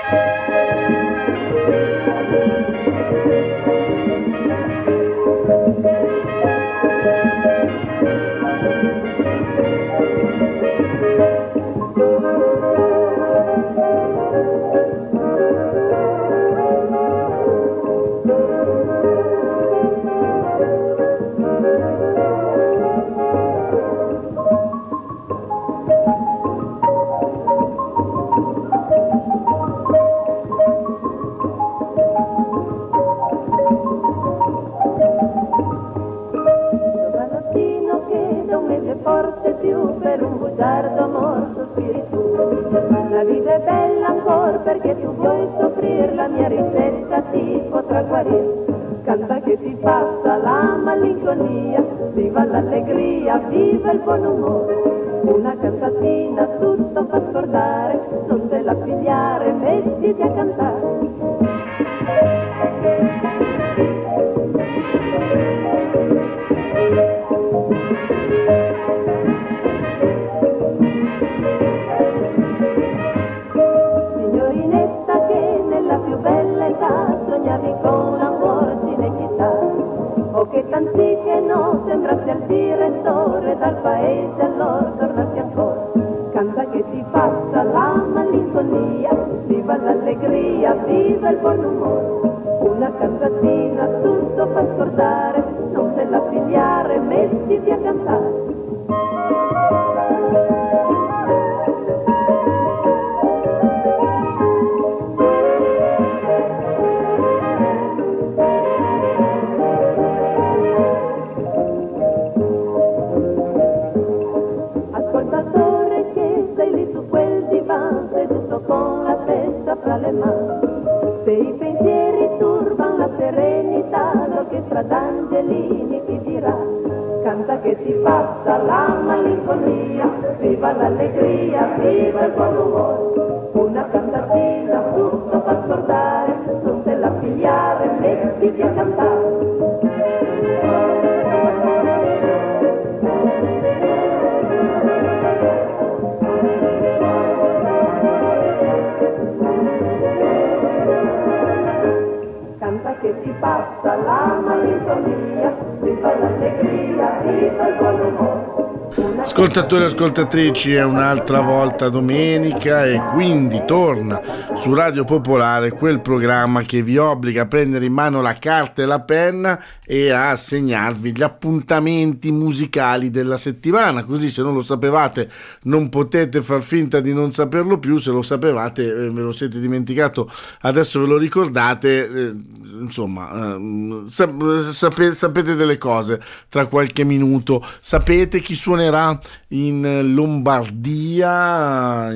Viva il buon umore, una cantatina tutto fa scordare, non te la pigliare, mettiti a cantare. Signorinetta che nella più bella età sognavi con Lamborghini e chitarra, o che t'anziché no sembrassi al direttore dal paese allora tornassi ancora. Canta che ti passa la malinconia, viva l'allegria, viva il buon umore, una cantatina tutto fa scordare, non te la pigliare, mettiti a cantare. Con la testa fra le mani, se i pensieri turban la serenità, l'orchestra d'angelini ti dirà, canta che ti passa la malinconia, viva l'allegria, viva il buon umore, una cantatina tutto fa scordare, non te la pigliare, mettiti a cantare. Che ti passa la malinconia, viva l'allegria, viva il buon umore. Ascoltatori e ascoltatrici, è un'altra volta domenica e quindi torna su Radio Popolare quel programma che vi obbliga a prendere in mano la carta e la penna e a segnarvi gli appuntamenti musicali della settimana, così se non lo sapevate non potete far finta di non saperlo più, se lo sapevate ve lo siete dimenticato, adesso ve lo ricordate, insomma sapete delle cose tra qualche minuto, sapete chi suonerà in Lombardia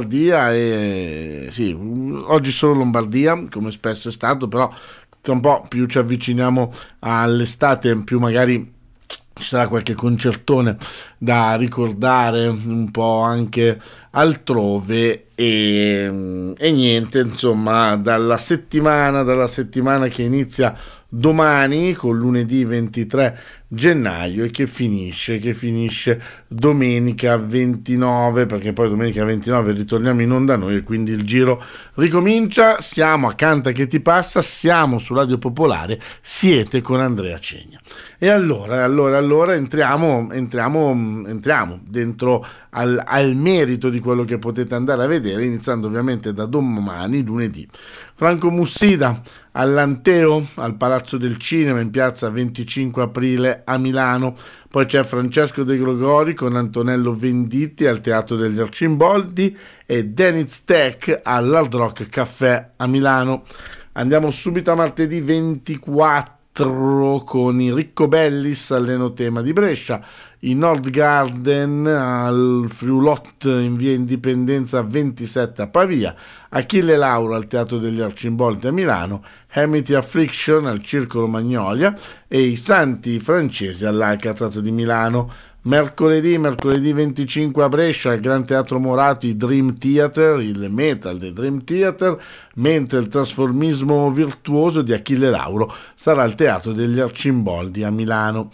e sì, oggi solo Lombardia come spesso è stato, però tra un po' più ci avviciniamo all'estate, più magari ci sarà qualche concertone da ricordare un po' anche altrove e niente, insomma, dalla settimana che inizia domani con lunedì 23 gennaio e che finisce domenica 29, perché poi domenica 29 ritorniamo in onda noi e quindi il giro ricomincia. Siamo a Canta che ti passa, siamo su Radio Popolare, siete con Andrea Cegna. E allora entriamo dentro al merito di quello che potete andare a vedere, iniziando ovviamente da domani, lunedì. Franco Mussida all'Anteo, al Palazzo del Cinema in piazza 25 aprile a Milano. Poi c'è Francesco De Gregori con Antonello Venditti al Teatro degli Arcimboldi e Deniz Tech all'Hard Rock Caffè a Milano. Andiamo subito a martedì 24 con i Riccobellis all'Enotema di Brescia, i Nordgarden al Friulot in via Indipendenza 27 a Pavia, Achille Lauro al Teatro degli Arcimboldi a Milano, Amity Affliction al Circolo Magnolia e i Santi Francesi all'Alcatraz di Milano. Mercoledì 25 a Brescia al Gran Teatro Morato i Dream Theater, il metal dei Dream Theater, mentre il trasformismo virtuoso di Achille Lauro sarà al Teatro degli Arcimboldi a Milano.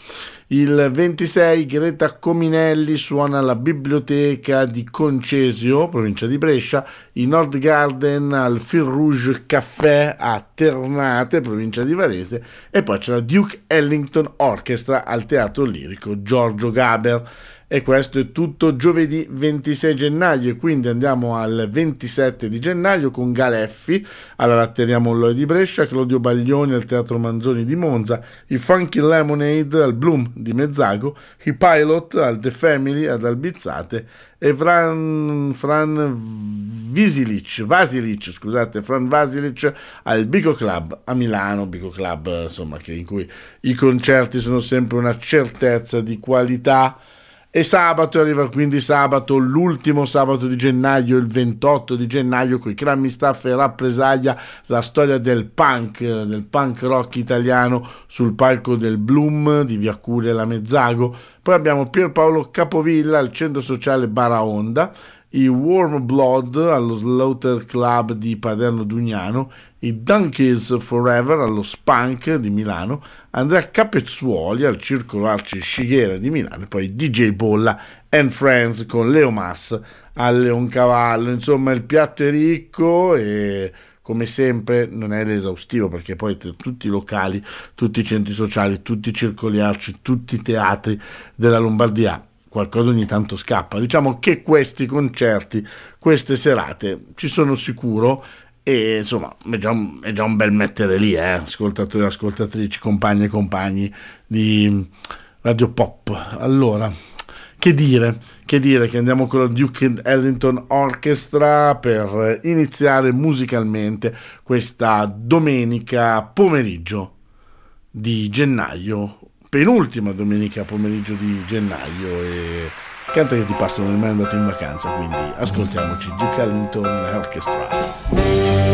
Il 26 Greta Cominelli suona alla biblioteca di Concesio, provincia di Brescia, i Nord Garden al Fil Rouge Café a Ternate, provincia di Varese, e poi c'è la Duke Ellington Orchestra al Teatro Lirico Giorgio Gaber. E questo è tutto giovedì 26 gennaio, e quindi andiamo al 27 di gennaio con Galeffi alla Latteria Molloy di Brescia, Claudio Baglioni al Teatro Manzoni di Monza, i Funky Lemonade al Bloom di Mezzago, i Pilot al The Family ad Albizzate e Fran Vasilic al Bico Club a Milano, Bico Club insomma in cui i concerti sono sempre una certezza di qualità. E sabato arriva quindi l'ultimo sabato di gennaio, il 28 di gennaio, con i Grammy Staff e Rappresaglia, la storia del punk rock italiano sul palco del Bloom di Via Curia e la Mezzago. Poi abbiamo Pierpaolo Capovilla al Centro Sociale Baraonda, i Warm Blood allo Slaughter Club di Paderno Dugnano, i Donkeys Forever allo Spunk di Milano, Andrea Capezzuoli al Circolo Arci Scighera di Milano, e poi DJ Bolla and Friends con Leo Mas al Leoncavallo. Insomma, il piatto è ricco e come sempre non è l'esaustivo, perché poi tutti i locali, tutti i centri sociali, tutti i circoli arci, tutti i teatri della Lombardia qualcosa ogni tanto scappa. Diciamo che questi concerti, queste serate ci sono sicuro, e insomma è già un bel mettere lì, ascoltatori e ascoltatrici, compagni e compagni di Radio Pop. Allora, che dire che andiamo con la Duke Ellington Orchestra per iniziare musicalmente questa domenica pomeriggio di gennaio, penultima domenica pomeriggio di gennaio, e canta che ti passano, non è mai andato in vacanza, quindi ascoltiamoci Duke Ellington Orchestra.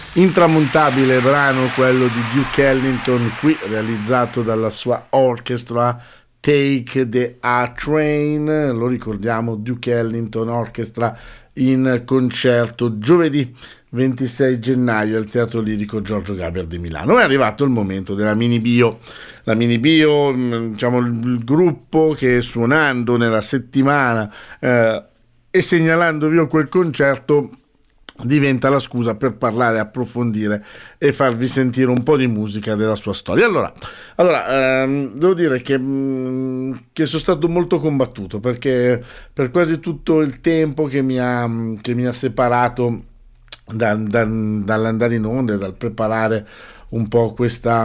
Intramontabile brano quello di Duke Ellington, qui realizzato dalla sua orchestra Take the A-Train. Lo ricordiamo, Duke Ellington Orchestra in concerto giovedì 26 gennaio al Teatro Lirico Giorgio Gaber di Milano. È arrivato il momento della mini bio. La mini bio, diciamo, il gruppo che suonando nella settimana e segnalandovi io quel concerto diventa la scusa per parlare, approfondire e farvi sentire un po' di musica della sua storia. Allora devo dire che sono stato molto combattuto, perché per quasi tutto il tempo che mi ha separato dall'andare in onda e dal preparare un po' questa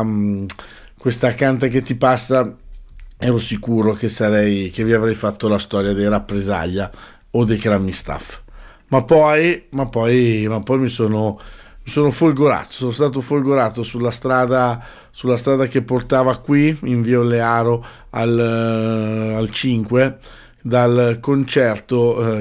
Canta che ti passa, ero sicuro che vi avrei fatto la storia dei Rappresaglia o dei Grammy Staff. Ma poi mi sono folgorato, sono stato folgorato sulla strada che portava qui in via Olearo al 5 dal concerto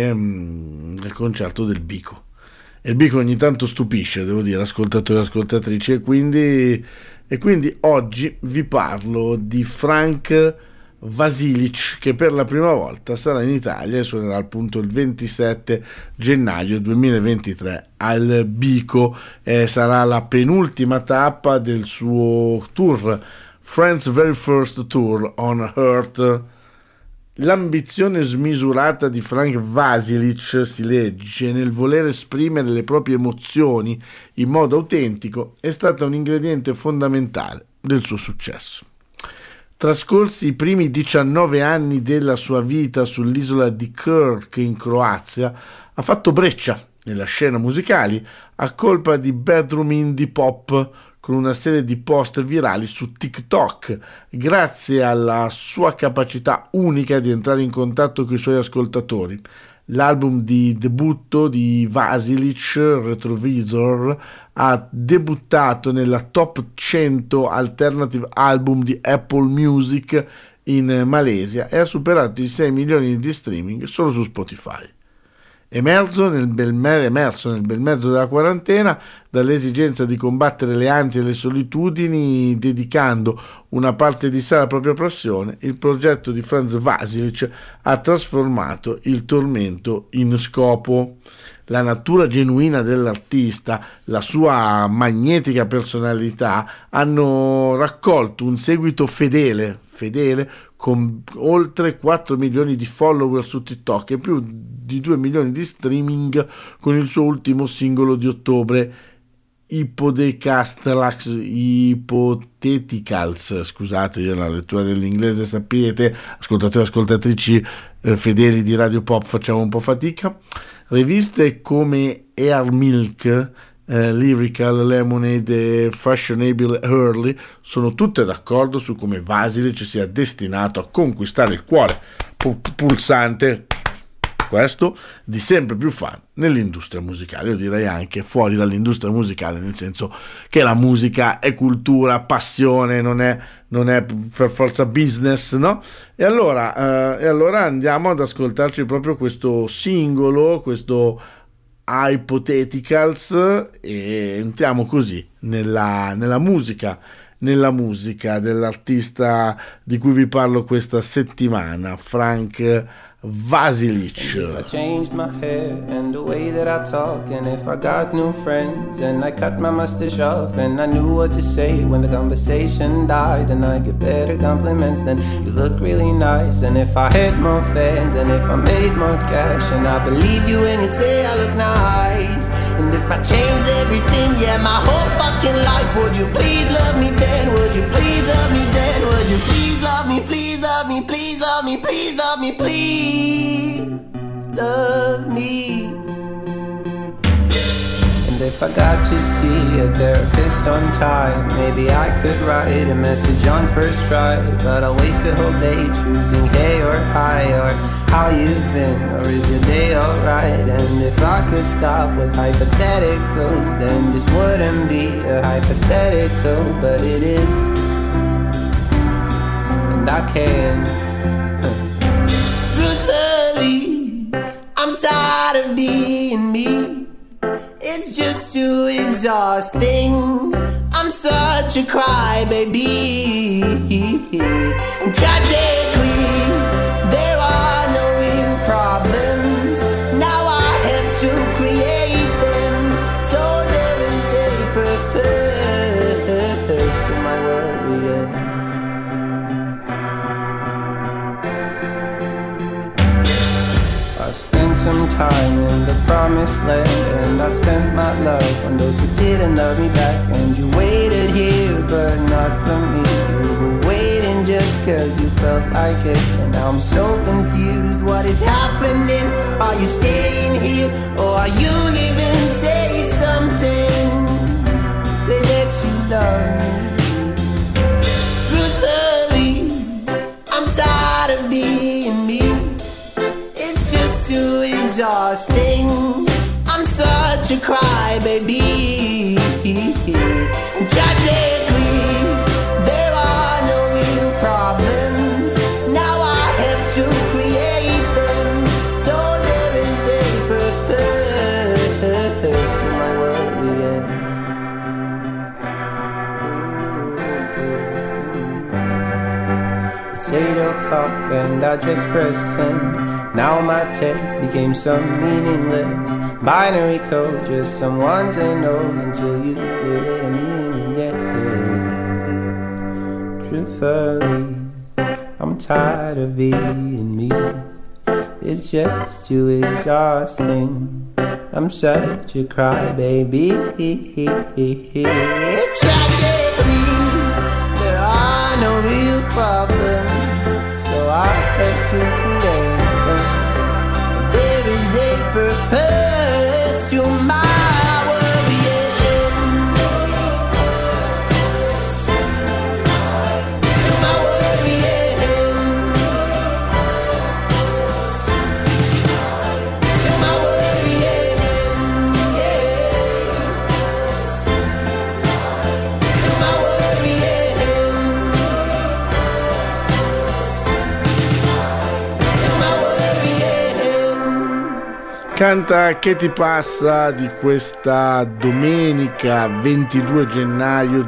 il concerto del Bico. E il Bico ogni tanto stupisce, devo dire, ascoltatori e ascoltatrici, e quindi oggi vi parlo di Frank Vasilic, che per la prima volta sarà in Italia e suonerà appunto il 27 gennaio 2023 al Bico. Sarà la penultima tappa del suo tour, Friends Very First Tour on Earth. L'ambizione smisurata di Frank Vasilic si legge nel voler esprimere le proprie emozioni in modo autentico, è stata un ingrediente fondamentale del suo successo. Trascorsi i primi 19 anni della sua vita sull'isola di Krk in Croazia, ha fatto breccia nella scena musicali a colpa di bedroom indie pop, con una serie di post virali su TikTok, grazie alla sua capacità unica di entrare in contatto con i suoi ascoltatori. L'album di debutto di Vasilic, Retrovisor, ha debuttato nella top 100 alternative album di Apple Music in Malesia e ha superato i 6 milioni di streaming solo su Spotify. Emerso nel bel mezzo della quarantena, dall'esigenza di combattere le ansie e le solitudini, dedicando una parte di sé alla propria passione, il progetto di Frank Vasilic ha trasformato il tormento in scopo. La natura genuina dell'artista, la sua magnetica personalità hanno raccolto un seguito fedele con oltre 4 milioni di follower su TikTok e più di 2 milioni di streaming con il suo ultimo singolo di ottobre, Hypotheticals, scusate, io la lettura dell'inglese, sapete, ascoltatori e ascoltatrici fedeli di Radio Pop, facciamo un po' fatica. Riviste come Air Milk, Lyrical, Lemonade e Fashionable Early sono tutte d'accordo su come Vasilic sia destinato a conquistare il cuore pulsante, questo, di sempre più fan nell'industria musicale. Io direi anche fuori dall'industria musicale, nel senso che la musica è cultura, passione, non è per forza business, no? E allora andiamo ad ascoltarci proprio questo singolo, questo Hypotheticals, e entriamo così nella musica dell'artista di cui vi parlo questa settimana, Frank Vasilic. If I changed my hair and the way that I talk, and if I got new friends and I cut my mustache off and I knew what to say when the conversation died, and I give better compliments, then you look really nice. And if I had more fans and if I made more cash, and I believed you when you'd say I look nice. And if I changed everything, yeah, my whole fucking life, would you please love me then? Would you please love me then? Would you please love me, please love me, please love me, please love me, please love me? And if I got to see a therapist on time, maybe I could write a message on first try. But I'll waste a whole day choosing hey or hi, or how you've been, or is your day alright? And if I could stop with hypotheticals, then this wouldn't be a hypothetical, but it is. And I can't. Truthfully, I'm tired of being me. It's just too exhausting. I'm such a crybaby. And tragically, there are no real problems. Now I have to create them. So there is a purpose for my worrying. I spent some time in the promised land, and I spent my love on those who didn't love me back. And you waited here, but not for me. You were waiting just cause you felt like it. And now I'm so confused, what is happening? Are you staying here, or are you leaving? Say something, say that you love me. Truthfully, I'm tired of being me. It's just too exhausting. I'm such a crybaby. And tragically, there are no real problems. Now I have to create them. So there is a purpose for my worrying. It's 8 o'clock and I just press send. Now my text became some meaningless binary code, just some ones and nos until you give it a meaning again. Truthfully, I'm tired of being me. It's just too exhausting. I'm such a crybaby. Tragically, there are no real problems, so I have to create. There is a purpose to my worrying. To my worrying. To my worrying. To my worrying. To my worrying. Canta Che ti passa di questa domenica 22 gennaio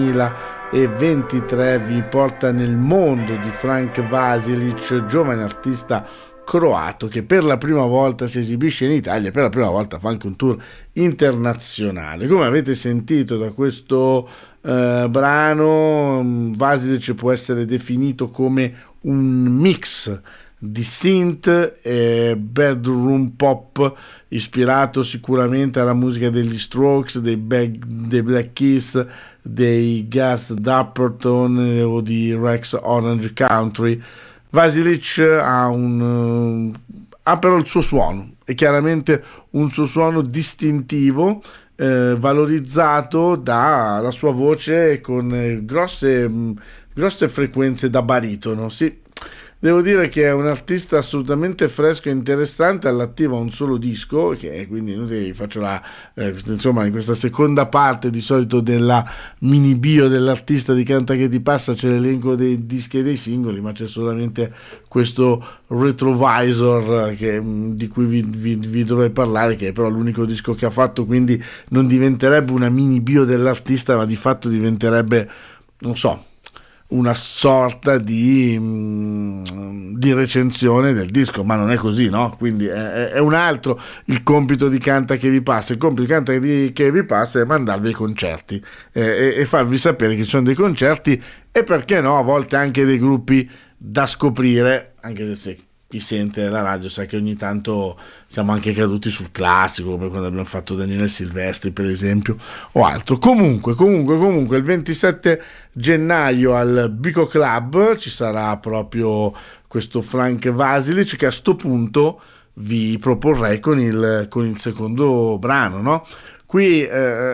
2023 vi porta nel mondo di Frank Vasilic, giovane artista croato che per la prima volta si esibisce in Italia e per la prima volta fa anche un tour internazionale. Come avete sentito da questo brano, Vasilic può essere definito come un mix di synth e bedroom pop, ispirato sicuramente alla musica degli Strokes, dei Black Keys, dei Gus Dapperton o di Rex Orange Country. Vasilic ha però il suo suono, è chiaramente un suo suono distintivo, valorizzato dalla sua voce con grosse frequenze da baritono, sì. Devo dire che è un artista assolutamente fresco e interessante, all'attivo a un solo disco, che quindi inutile che faccio insomma in questa seconda parte di solito della mini bio dell'artista di Canta Che ti passa c'è l'elenco dei dischi e dei singoli, ma c'è solamente questo Retrovisor di cui vi dovrei parlare, che è però l'unico disco che ha fatto, quindi non diventerebbe una mini bio dell'artista, ma di fatto diventerebbe, non so, una sorta di recensione del disco, ma non è così, no? Quindi è un altro il compito di Canta Che vi passa. Il compito di Canta Che vi passa è mandarvi ai concerti e farvi sapere che ci sono dei concerti e, perché no, a volte anche dei gruppi da scoprire, anche se chi sente la radio sa che ogni tanto siamo anche caduti sul classico, come quando abbiamo fatto Daniele Silvestri per esempio o altro. Comunque il 27 gennaio al Bico Club ci sarà proprio questo Frank Vasilic, che a sto punto vi proporrei con il secondo brano, no? Qui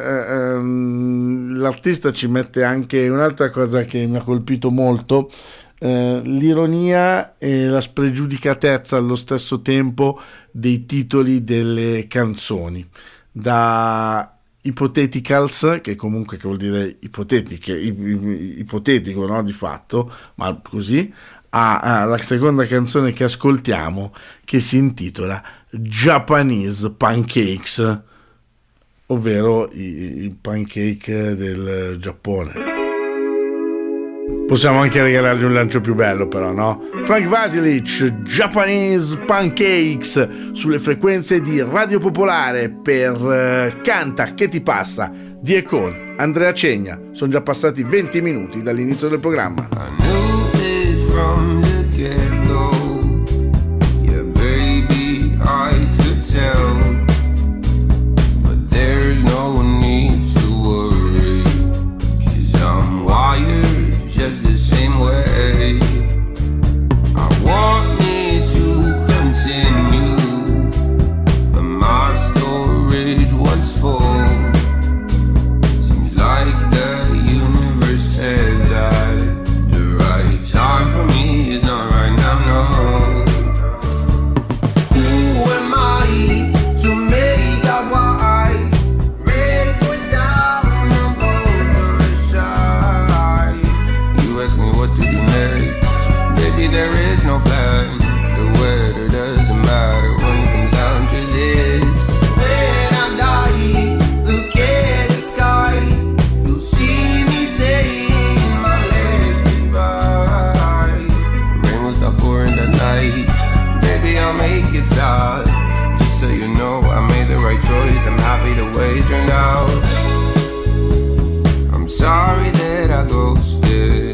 l'artista ci mette anche un'altra cosa che mi ha colpito molto, l'ironia e la spregiudicatezza allo stesso tempo dei titoli delle canzoni, da Hypotheticals, che comunque che vuol dire ipotetico, no, di fatto, ma così, alla seconda canzone che ascoltiamo, che si intitola Japanese Pancakes. ovvero i pancake del Giappone. Possiamo anche regalargli un lancio più bello, però, no? Frank Vasilic, Japanese Pancakes, sulle frequenze di Radio Popolare per Canta che ti passa di e con Andrea Cegna. Sono già passati 20 minuti dall'inizio del programma. I knew it from the get-go. Yeah, baby, I could tell. But there's no need to worry, 'cause I'm wired just the same way. I wanted to continue, but my storage was full. Seems like the universe said that the right time for me is not right now, no. Who am I to make up why? Red goes down on both sides. You ask me what to do next, baby, there is no plan. The weather doesn't matter when it comes down to this. When I die, look at the sky, you'll see me saying my last goodbye. The rain will stop pouring that night, baby, I'll make it stop. Just so you know, I made the right choice, I'm happy the way it turned out. I'm sorry that I ghosted,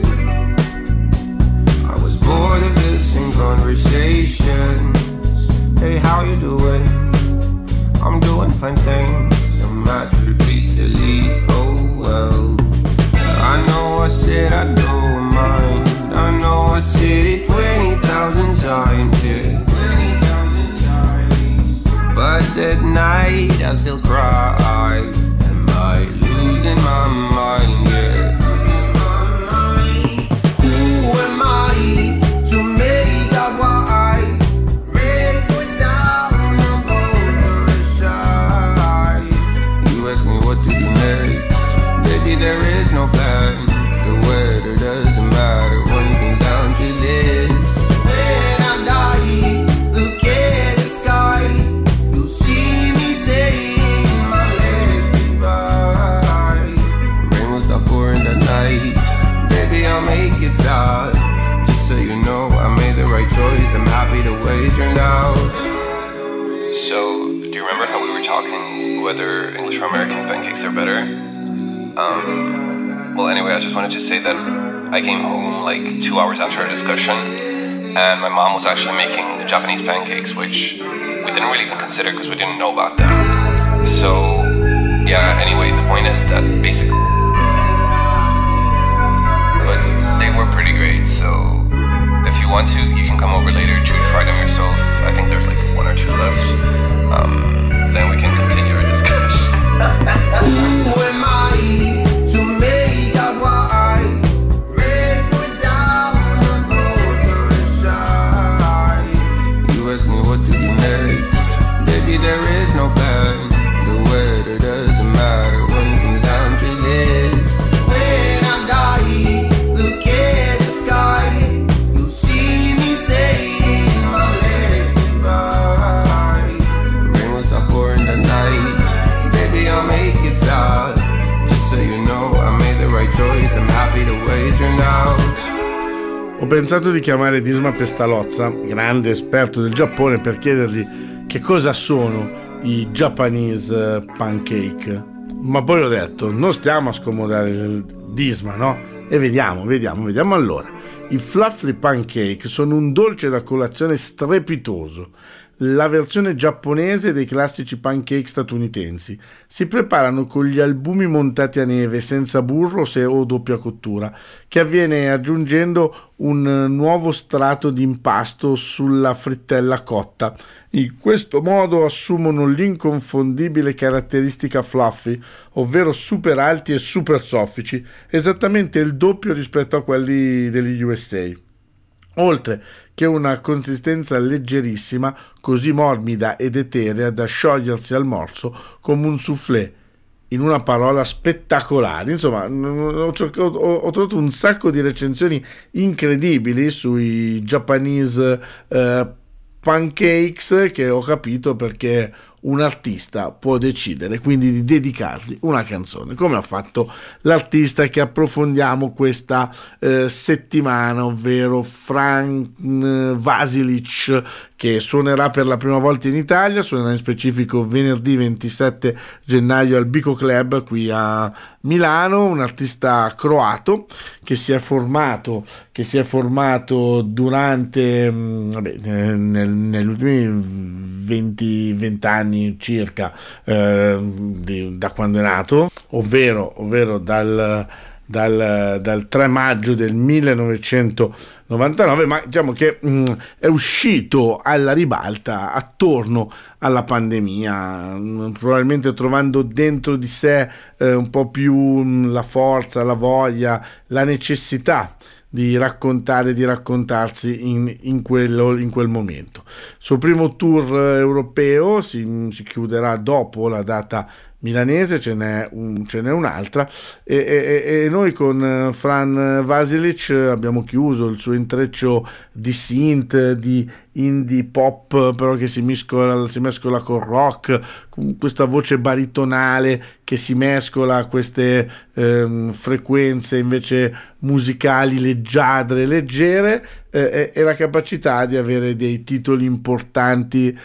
I was bored of listening conversations. Hey, how you doing? I'm doing fine, thanks. A match repeatedly, oh well. I know I said I don't mind, I know I said it 20,000 times, yeah. 20,000 times. But that night I still cry. Am I losing my mind, yeah? Who am I to make up why? Red goes down on both sides. You ask me what to do next, baby, there is no plan. The weather doesn't matter when it comes down to this. When I die, look at the sky, you'll see me saying my last goodbye. The rain will stop pouring that night, baby, I'll make it stop. Just so you know, I made the right choice, I'm happy the way it turned out. So, do you remember how we were talking whether English or American pancakes are better? Well, anyway, I just wanted to say that I came home like 2 hours after our discussion, and my mom was actually making Japanese pancakes, which we didn't really even consider because we didn't know about them. So, yeah, anyway, the point is that basically, but they were pretty great, so if you want to, you can come over later to try them yourself. I think there's like 1 or 2 left. Then we can continue our discussion. Who am I to make up why? Red goes down on both sides. You ask me what to do next, baby, there is no plan. The weather doesn't matter when it comes down to this. When I die, look at the sky, you'll see me saying my last goodbye. The rain will stop pouring that night, baby, I'll make it stop. Just so you know, I made the right choice, I'm happy the way it turned out. Ho pensato di chiamare Disma Pestalozza, grande esperto del Giappone, per chiedergli che cosa sono i Japanese pancake, ma poi ho detto non stiamo a scomodare il Disma, no? E vediamo allora. I fluffy pancake sono un dolce da colazione strepitoso, la versione giapponese dei classici pancake statunitensi. Si preparano con gli albumi montati a neve senza burro o doppia cottura, che avviene aggiungendo un nuovo strato di impasto sulla frittella cotta. In questo modo assumono l'inconfondibile caratteristica fluffy, ovvero super alti e super soffici, esattamente il doppio rispetto a quelli degli USA. Oltre che una consistenza leggerissima, così morbida ed eterea da sciogliersi al morso come un soufflé. In una parola, spettacolare. Insomma, ho trovato un sacco di recensioni incredibili sui Japanese pancakes, che ho capito perché un artista può decidere quindi di dedicargli una canzone, come ha fatto l'artista che approfondiamo questa settimana, ovvero Fran Vasilic, che suonerà per la prima volta in Italia, suonerà in specifico venerdì 27 gennaio al Bico Club qui a Milano, un artista croato che si è formato durante negli ultimi 20 anni circa da quando è nato, ovvero dal 3 maggio del 1999, ma diciamo che è uscito alla ribalta attorno alla pandemia, probabilmente trovando dentro di sé un po' più la forza, la voglia, la necessità di raccontare, di raccontarsi in quel momento. Il suo primo tour europeo si chiuderà dopo la data milanese, ce n'è un'altra, e noi con Fran Vasilic abbiamo chiuso il suo intreccio di synth, di indie pop, però che si mescola col rock, con questa voce baritonale che si mescola a queste frequenze invece musicali leggiadre, leggere, e la capacità di avere dei titoli importanti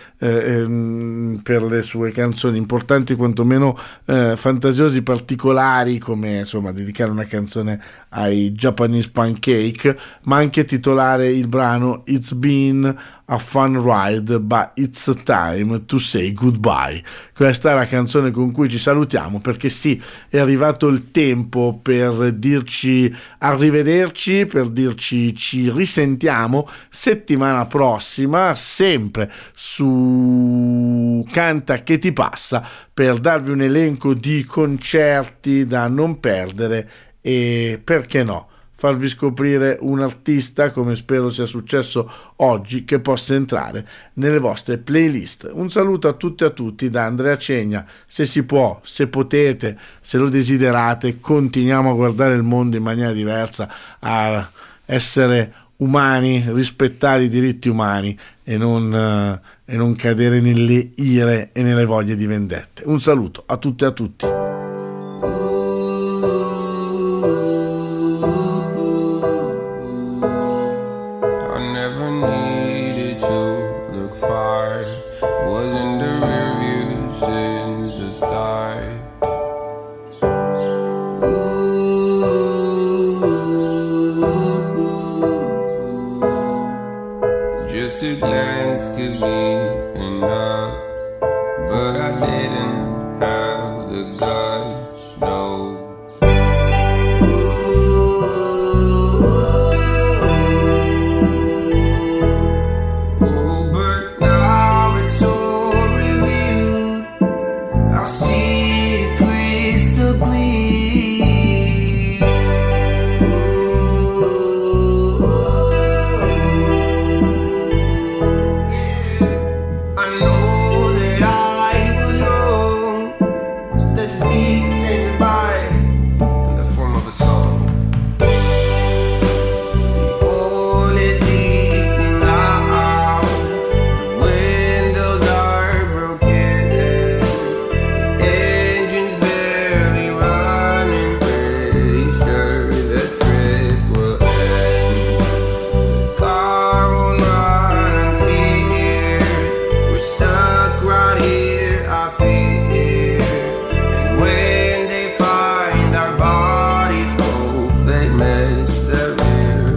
per le sue canzoni, importanti quantomeno fantasiosi, particolari, come insomma dedicare una canzone ai Japanese Pancake, ma anche titolare il brano It's Been a Fun Ride, but it's time to say goodbye. Questa è la canzone con cui ci salutiamo, perché sì, è arrivato il tempo per dirci arrivederci, per dirci ci risentiamo settimana prossima, sempre su Canta che ti passa, per darvi un elenco di concerti da non perdere e, perché no, farvi scoprire un artista, come spero sia successo oggi, che possa entrare nelle vostre playlist. Un saluto a tutte e a tutti da Andrea Cegna. Se si può, se potete, se lo desiderate, continuiamo a guardare il mondo in maniera diversa, a essere umani, rispettare i diritti umani e non cadere nelle ire e nelle voglie di vendette. Un saluto a tutte e a tutti. Wasn't the rearview